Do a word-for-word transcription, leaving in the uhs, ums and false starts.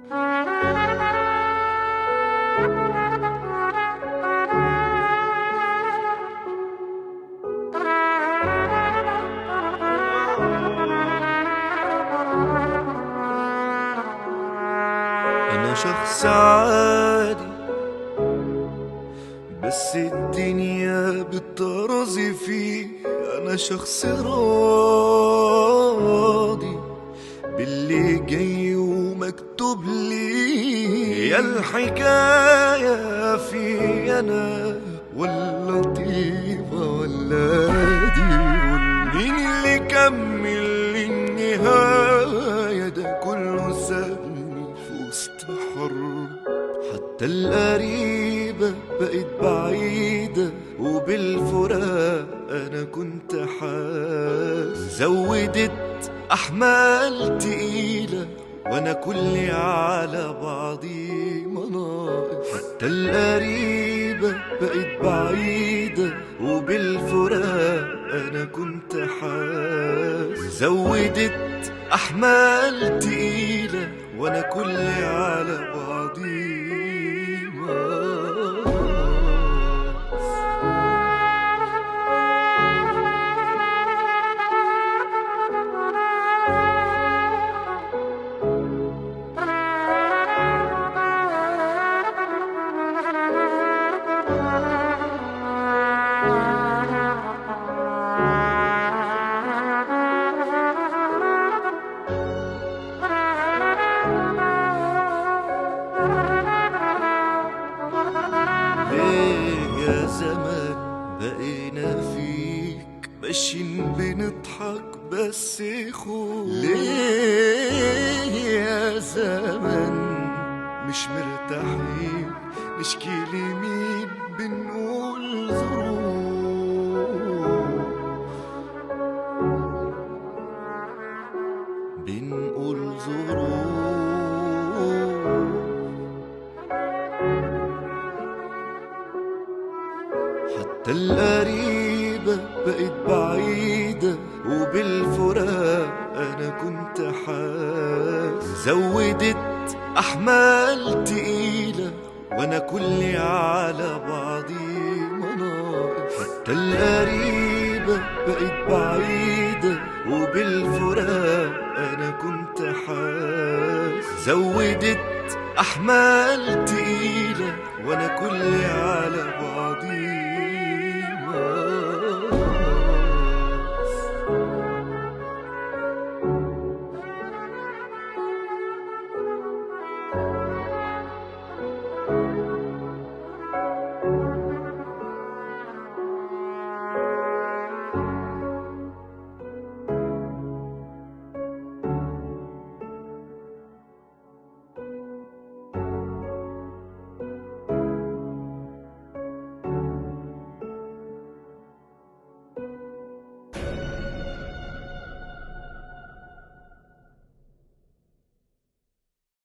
أنا شخص عادي بس الدنيا بترازي فيه. أنا شخص راضي باللي جاي ومكتوب لي. يا الحكاية في أنا ولا طيبة ولا دي؟ مين اللي كمل للنهاية؟ ده كله سابني في وسط حرب. حتى القريبة بقت بعيدة وبالفراق أنا كنت حاس. زودت أحمال تقيلة وأنا كلي على بعضي مناقص. حتى القريبة بقت بعيدة وبالفراق أنا كنت حاس. زودت أحمال تقيلة وأنا كلي على بعضي يا زمان بقينا فيك ماشيين بنضحك بس خوف. ليه يا زمان مش مرتاحين نشكي لمين بنقول ظروف. بنقول ظروف. حتى القريبة بقت بعيدة وبالفراق أنا كنت حاس. زودت أحمال تقيلة وأنا كلي على بعضي مناقص. حتى القريبة بقت بعيدة وبالفراق أنا كنت حاس. زودت أحمال تقيلة وأنا كلي على بعضي